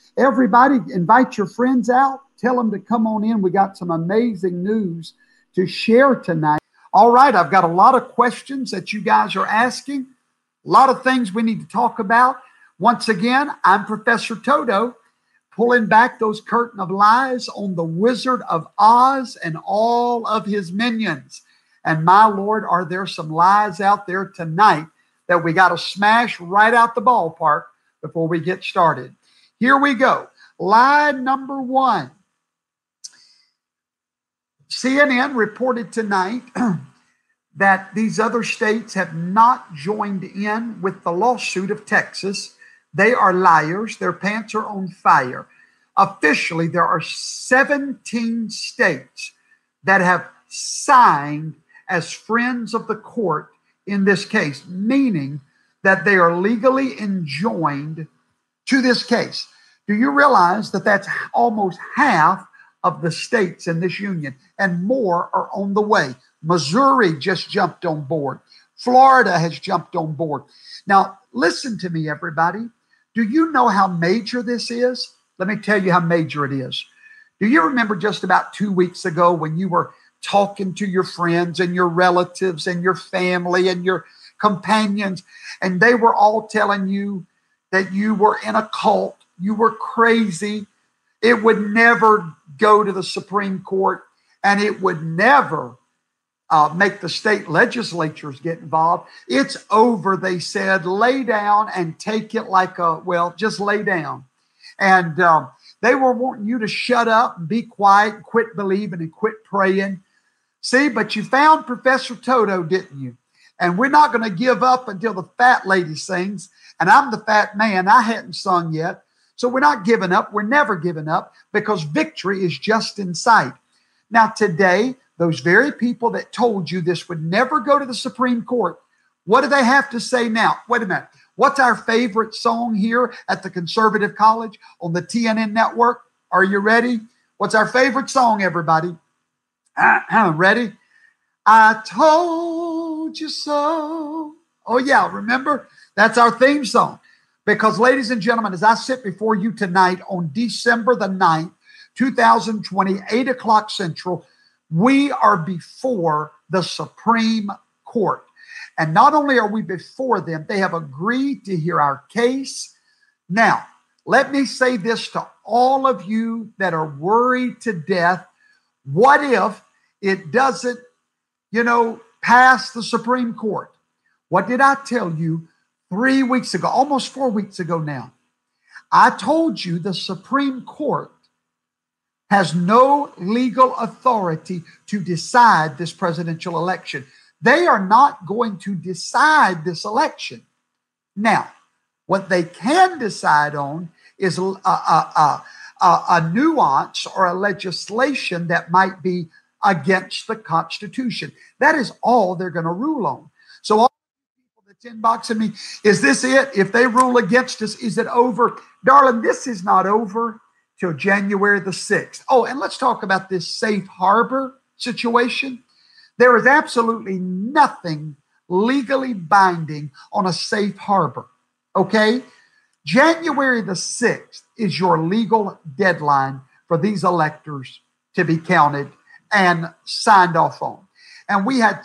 Everybody, invite your friends out. Tell them to come on in. We got some amazing news to share tonight. All right, I've got a lot of questions that you guys are asking. A lot of things we need to talk about. Once again, I'm Professor Toto, pulling back those curtain of lies on the Wizard of Oz and all of his minions. And my Lord, are there some lies out there tonight that we got to smash right out the ballpark before we get started. Here we go. Lie number one. CNN reported tonight that these other states have not joined in with the lawsuit of Texas. They are liars. Their pants are on fire. Officially, there are 17 states that have signed as friends of the court in this case, meaning that they are legally enjoined to this case. Do you realize that that's almost half of the states in this union, and more are on the way? Missouri just jumped on board. Florida has jumped on board. Now, listen to me, everybody. Do you know how major this is? Let me tell you how major it is. Do you remember just about 2 weeks ago when you were talking to your friends and your relatives and your family and your companions, and they were all telling you that you were in a cult, you were crazy, it would never go to the Supreme Court, and it would never make the state legislatures get involved. It's over, they said. Lay down and take it like just lay down. And they were wanting you to shut up and be quiet and quit believing and quit praying. See, but you found Professor Toto, didn't you? And we're not going to give up until the fat lady sings. And I'm the fat man. I hadn't sung yet. So we're not giving up. We're never giving up because victory is just in sight. Now, today, those very people that told you this would never go to the Supreme Court, what do they have to say now? Wait a minute. What's our favorite song here at the Conservative College on the TNN network? Are you ready? What's our favorite song, everybody? Ready? I told you so. Oh, yeah, remember? That's our theme song. Because, ladies and gentlemen, as I sit before you tonight on December the 9th, 2020, 8 o'clock Central, we are before the Supreme Court. And not only are we before them, they have agreed to hear our case. Now, let me say this to all of you that are worried to death. What if it doesn't, pass the Supreme Court? What did I tell you 3 weeks ago, almost 4 weeks ago now? I told you the Supreme Court has no legal authority to decide this presidential election. They are not going to decide this election. Now, what they can decide on is a nuance or a legislation that might be against the Constitution. That is all they're going to rule on. So all the people that's inboxing me, is this it? If they rule against us, is it over? Darling, this is not over till January the 6th. Oh, and let's talk about this safe harbor situation. There is absolutely nothing legally binding on a safe harbor, okay? January the 6th is your legal deadline for these electors to be counted and signed off on. And we had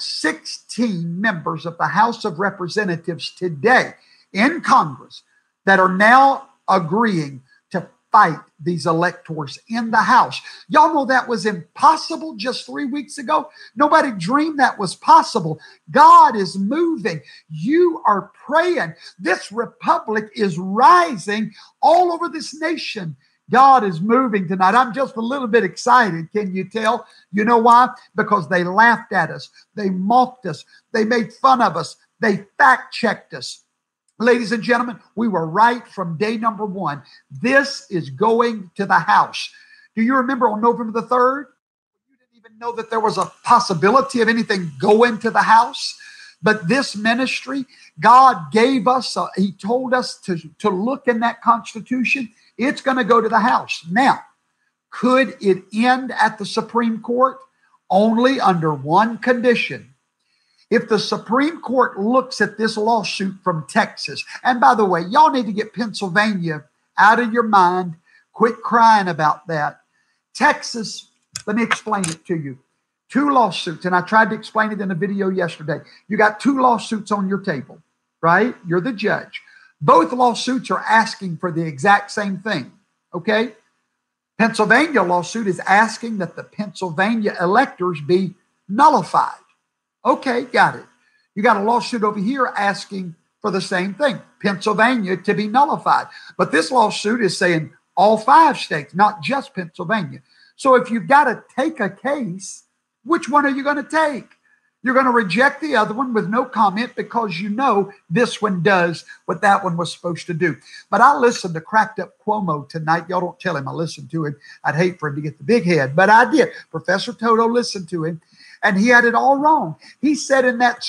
16 members of the House of Representatives today in Congress that are now agreeing to fight these electors in the House. Y'all know that was impossible just 3 weeks ago. Nobody dreamed that was possible. God is moving. You are praying. This republic is rising all over this nation. God is moving tonight. I'm just a little bit excited. Can you tell? You know why? Because they laughed at us. They mocked us. They made fun of us. They fact-checked us. Ladies and gentlemen, we were right from day number one. This is going to the House. Do you remember on November the 3rd? You didn't even know that there was a possibility of anything going to the House. But this ministry, God gave us, he told us to look in that Constitution. It's going to go to the House. Now, could it end at the Supreme Court? Only under one condition. If the Supreme Court looks at this lawsuit from Texas, and by the way, y'all need to get Pennsylvania out of your mind. Quit crying about that. Texas, let me explain it to you. 2 lawsuits, and I tried to explain it in a video yesterday. You got 2 lawsuits on your table, right? You're the judge. Both lawsuits are asking for the exact same thing, okay? Pennsylvania lawsuit is asking that the Pennsylvania electors be nullified. Okay, got it. You got a lawsuit over here asking for the same thing, Pennsylvania to be nullified. But this lawsuit is saying all 5 states, not just Pennsylvania. So if you've got to take a case, which one are you going to take? You're going to reject the other one with no comment because you know this one does what that one was supposed to do. But I listened to Cracked Up Cuomo tonight. Y'all don't tell him I listened to him. I'd hate for him to get the big head, but I did. Professor Toto listened to him, and he had it all wrong. He said in that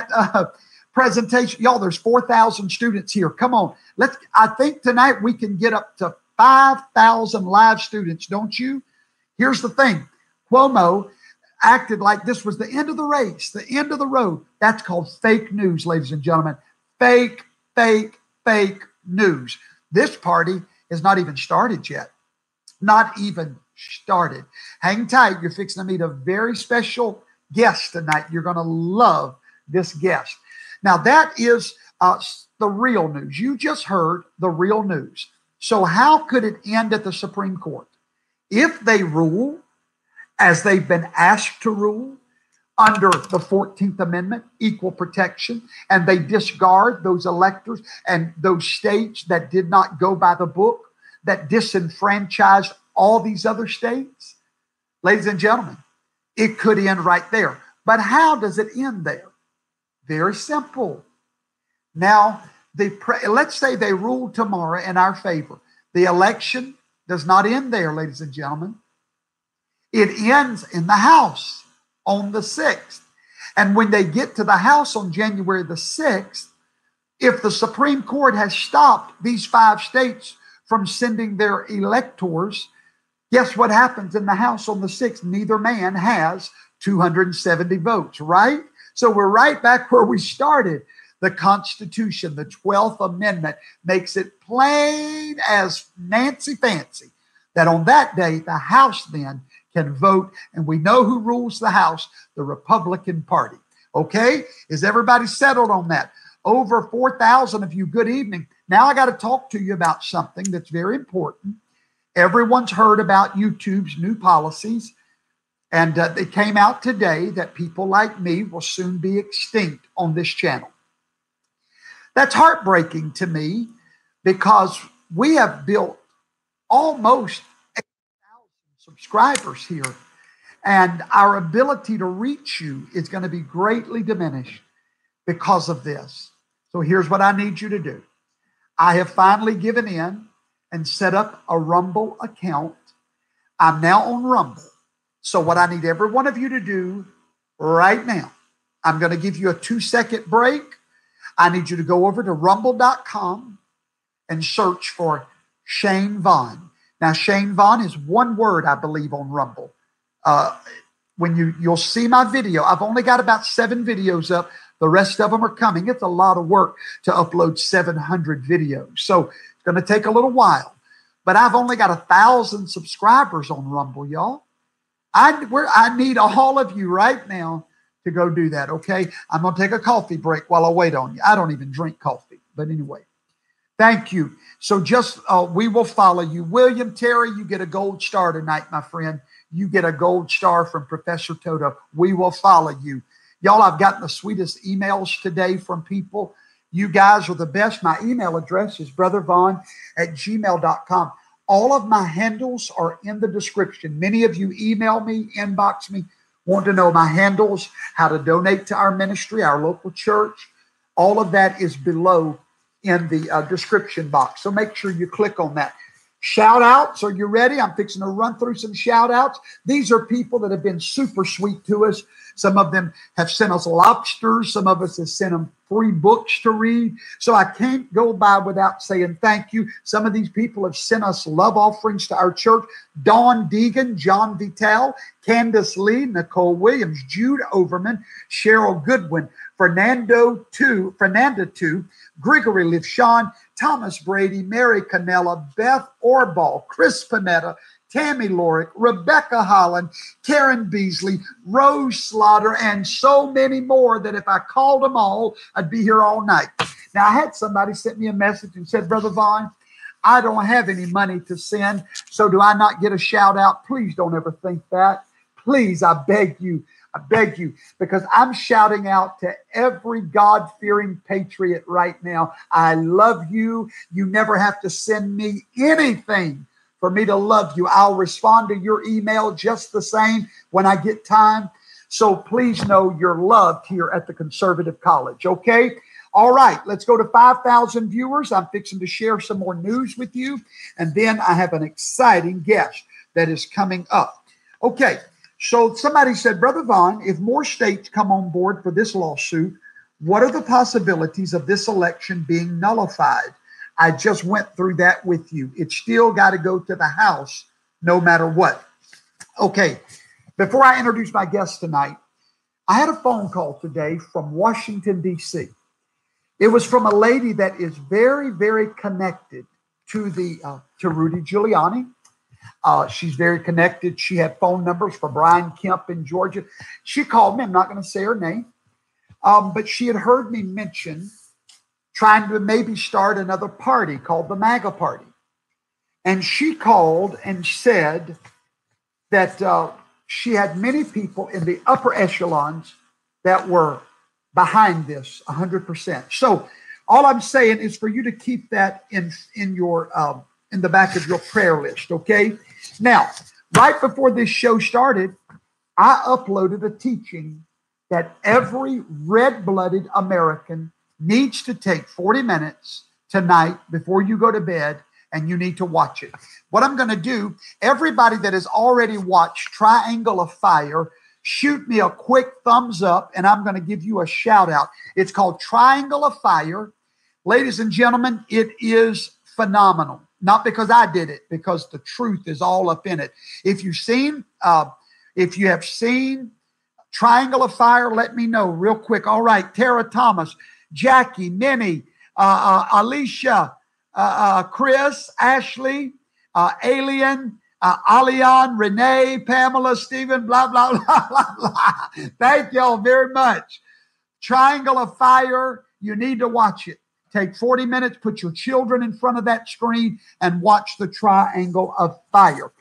presentation, y'all, there's 4,000 students here. Come on. I think tonight we can get up to 5,000 live students, don't you? Here's the thing. Cuomo acted like this was the end of the race, the end of the road. That's called fake news, ladies and gentlemen. Fake, fake, fake news. This party is not even started yet. Not even started. Hang tight. You're fixing to meet a very special guest tonight. You're going to love this guest. Now, that is the real news. You just heard the real news. So how could it end at the Supreme Court? If they rule as they've been asked to rule under the 14th Amendment, equal protection, and they discard those electors and those states that did not go by the book, that disenfranchised all these other states, ladies and gentlemen, it could end right there. But how does it end there? Very simple. Now, let's say they rule tomorrow in our favor. The election does not end there, ladies and gentlemen. It ends in the House on the 6th. And when they get to the House on January the 6th, if the Supreme Court has stopped these 5 states from sending their electors, guess what happens in the House on the 6th? Neither man has 270 votes, right? So we're right back where we started. The Constitution, the 12th Amendment, makes it plain as Nancy Fancy that on that day, the House then can vote, and we know who rules the House, the Republican Party. Okay? Is everybody settled on that? Over 4,000 of you, good evening. Now I got to talk to you about something that's very important. Everyone's heard about YouTube's new policies, and it came out today that people like me will soon be extinct on this channel. That's heartbreaking to me because we have built almost 8,000 subscribers here, and our ability to reach you is going to be greatly diminished because of this. So here's what I need you to do. I have finally given in and set up a Rumble account. I'm now on Rumble. So what I need every one of you to do right now, I'm going to give you a 2-second break. I need you to go over to rumble.com and search for Shane Vaughn. Now, Shane Vaughn is one word, I believe, on Rumble. When you'll see my video, I've only got about 7 videos up. The rest of them are coming. It's a lot of work to upload 700 videos. So it's going to take a little while. But I've only got 1,000 subscribers on Rumble, y'all. I need all of you right now to go do that, okay? I'm going to take a coffee break while I wait on you. I don't even drink coffee. But anyway, thank you. So we will follow you. William Terry, you get a gold star tonight, my friend. You get a gold star from Professor Toto. We will follow you. Y'all, I've gotten the sweetest emails today from people. You guys are the best. My email address is brothervaughn@gmail.com. All of my handles are in the description. Many of you email me, inbox me, want to know my handles, how to donate to our ministry, our local church. All of that is below in the description box. So make sure you click on that. Shout outs. Are you ready? I'm fixing to run through some shout outs. These are people that have been super sweet to us. Some of them have sent us lobsters. Some of us have sent them free books to read. So I can't go by without saying thank you. Some of these people have sent us love offerings to our church. Dawn Deegan, John Vitale, Candace Lee, Nicole Williams, Jude Overman, Cheryl Goodwin, Fernanda 2, Gregory Livshawn, Thomas Brady, Mary Canella, Beth Orball, Chris Panetta, Tammy Lorick, Rebecca Holland, Karen Beasley, Rose Slaughter, and so many more that if I called them all, I'd be here all night. Now, I had somebody sent me a message and said, Brother Vaughn, I don't have any money to send, so do I not get a shout out? Please don't ever think that. Please, I beg you, because I'm shouting out to every God-fearing patriot right now. I love you. You never have to send me anything for me to love you. I'll respond to your email just the same when I get time. So please know you're loved here at the Conservative College, okay? All right, let's go to 5,000 viewers. I'm fixing to share some more news with you. And then I have an exciting guest that is coming up. Okay, so somebody said, Brother Vaughn, if more states come on board for this lawsuit, what are the possibilities of this election being nullified? I just went through that with you. It's still got to go to the House no matter what. Okay, before I introduce my guest tonight, I had a phone call today from Washington, D.C. It was from a lady that is very, very connected to Rudy Giuliani. She's very connected. She had phone numbers for Brian Kemp in Georgia. She called me. I'm not going to say her name, but she had heard me mention trying to maybe start another party called the MAGA Party. And she called and said that she had many people in the upper echelons that were behind this 100%. So all I'm saying is for you to keep that in the back of your prayer list, okay? Now, right before this show started, I uploaded a teaching that every red-blooded American needs to take 40 minutes tonight before you go to bed, and you need to watch it. What I'm going to do, everybody that has already watched Triangle of Fire, shoot me a quick thumbs up, and I'm going to give you a shout out. It's called Triangle of Fire. Ladies and gentlemen, it is phenomenal. Not because I did it, because the truth is all up in it. If you have seen Triangle of Fire, let me know real quick. All right, Tara Thomas, Jackie, Minnie, Alicia, Chris, Ashley, Alien, Alian, Renee, Pamela, Stephen, blah, blah, blah, blah, blah. Thank y'all very much. Triangle of Fire, you need to watch it. Take 40 minutes, put your children in front of that screen and watch the Triangle of Fire.